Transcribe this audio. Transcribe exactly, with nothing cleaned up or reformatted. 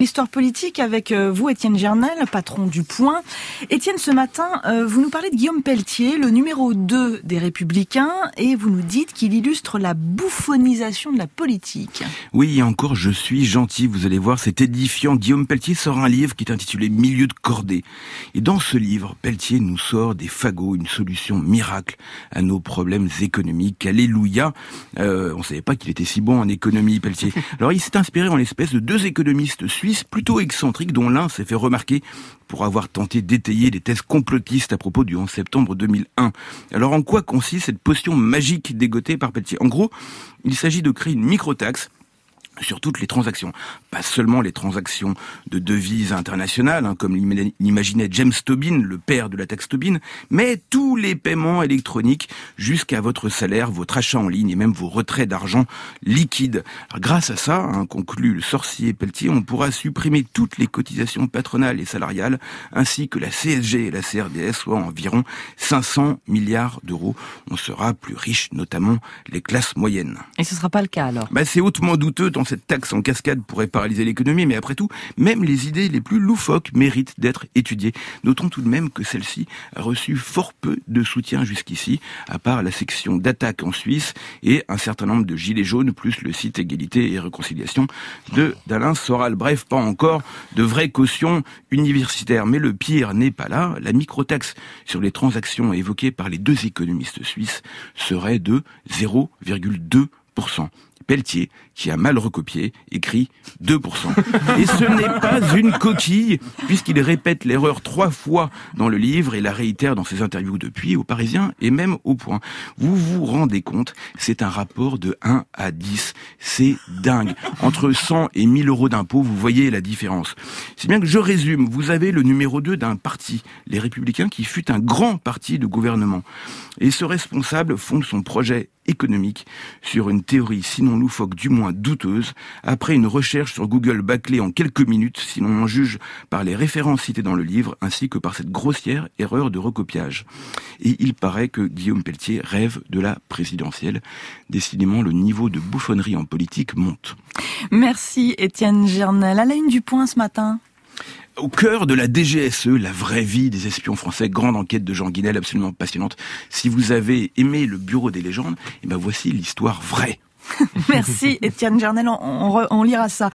l'histoire politique avec vous, Étienne Gernel, patron du Point. Étienne, ce matin, vous nous parlez de Guillaume Pelletier, le numéro deux des Républicains, et vous nous dites qu'il illustre la bouffonisation de la politique. Oui, et encore, je suis gentil, vous allez voir, c'est édifiant. Guillaume Pelletier sort un livre qui est intitulé « Milieu de cordée ». Et dans ce livre, Pelletier nous sort des fagots, une solution miracle à nos problèmes économiques. Alléluia. Euh, on ne savait pas qu'il était si bon en économie, Pelletier. Alors il s'est inspiré en l'espèce de deux économistes suisses plutôt excentriques, dont l'un s'est fait remarquer pour avoir tenté d'étayer des thèses complotistes à propos du onze septembre deux mille un. Alors en quoi consiste cette potion magique dégotée par Pelletier ? En gros, il s'agit de créer une microtaxe sur toutes les transactions, pas seulement les transactions de devises internationales, hein, comme l'imaginait James Tobin, le père de la taxe Tobin, mais tous les paiements électroniques jusqu'à votre salaire, votre achat en ligne et même vos retraits d'argent liquide. Alors, grâce à ça, hein, conclut le sorcier Pelletier, on pourra supprimer toutes les cotisations patronales et salariales, ainsi que la C S G et la C R D S, soit environ cinq cents milliards d'euros. On sera plus riche, notamment les classes moyennes. Et ce ne sera pas le cas alors ? Bah, c'est hautement douteux dans cette taxe en cascade pourrait paralyser l'économie, mais après tout, même les idées les plus loufoques méritent d'être étudiées. Notons tout de même que celle-ci a reçu fort peu de soutien jusqu'ici, à part la section d'attaque en Suisse et un certain nombre de gilets jaunes, plus le site Égalité et Réconciliation de d'Alain Soral. Bref, pas encore de vraie caution universitaire. Mais le pire n'est pas là. La microtaxe sur les transactions évoquée par les deux économistes suisses serait de zéro virgule deux pour cent. Pelletier, qui a mal recopié, écrit deux pour cent. Et ce n'est pas une coquille, puisqu'il répète l'erreur trois fois dans le livre et la réitère dans ses interviews depuis, aux Parisiens et même au Point. Vous vous rendez compte, c'est un rapport de un à dix. C'est dingue. Entre cent et mille euros d'impôts, vous voyez la différence. C'est bien que je résume. Vous avez le numéro deux d'un parti, les Républicains, qui fut un grand parti de gouvernement. Et ce responsable fonde son projet économique sur une théorie sinon loufoque du moins douteuse, après une recherche sur Google bâclée en quelques minutes, si l'on en juge par les références citées dans le livre, ainsi que par cette grossière erreur de recopiage. Et il paraît que Guillaume Pelletier rêve de la présidentielle. Décidément, le niveau de bouffonnerie en politique monte. Merci Étienne Gernel. À la une du Point ce matin. Au cœur de la D G S E, la vraie vie des espions français, grande enquête de Jean Guinel, absolument passionnante. Si vous avez aimé le Bureau des légendes, eh ben voici l'histoire vraie. Merci Étienne Gernel, on, on, on lira ça.